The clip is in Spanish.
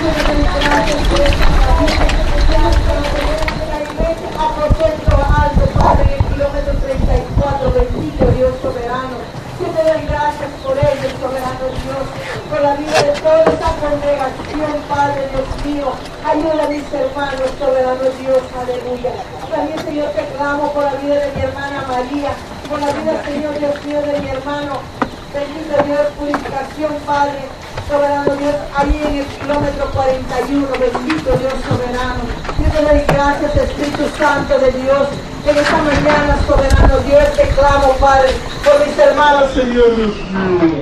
Yo te doy gracias por esta maravilla especial que nos tenemos en la iglesia Aposento Alto, Padre, en el kilómetro 34. Bendito Dios soberano. Yo te doy gracias por ello, soberano Dios, por la vida de toda esta congregación, Padre Dios mío. Ayuda a mis hermanos, soberano Dios, aleluya. También, Señor, te clamo por la vida de mi hermana María, por la vida, Señor Dios mío, de mi hermano. Bendito Dios, purificación, Padre, soberano Dios, ahí en el kilómetro 41, bendito Dios soberano. Yo te doy gracias, Espíritu Santo de Dios, en esta mañana, soberano Dios, te clamo, Padre, por mis hermanos. Señor Dios mío.